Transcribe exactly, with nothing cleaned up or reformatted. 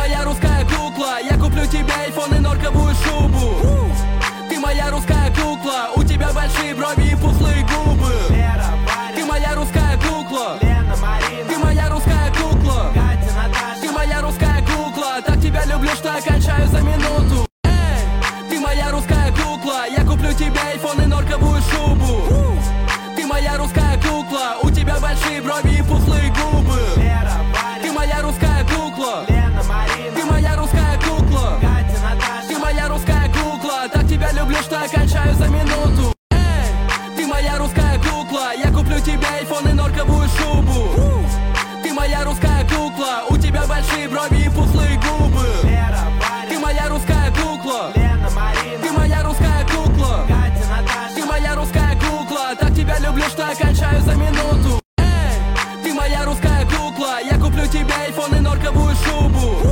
моя русская кукла, я куплю тебе айфон и норковую шубу. Ты моя русская кукла, у тебя большие брови и пухлые губы. Ты моя русская кукла, ты моя русская кукла, ты моя русская кукла, так тебя люблю, что я кончаю за минуту. Эй, ты моя русская кукла, я куплю тебе айфон и норковую шубу. Ты моя русская кукла, у тебя большие брови и пухлые губы. Ты моя русская кукла, ты моя русская кукла, ты моя русская кукла, так тебя люблю, что я кончаю за минуту. Эй, ты моя русская кукла, я куплю тебе айфон и норковую шубу. Ты моя русская кукла, у тебя большие брови и пухлые губы. Ты моя русская кукла, ты моя русская кукла, ты моя русская кукла, так тебя люблю, что я кончаю за минуту. Эй, ты моя русская кукла, я куплю тебе айфон и норковую шубу.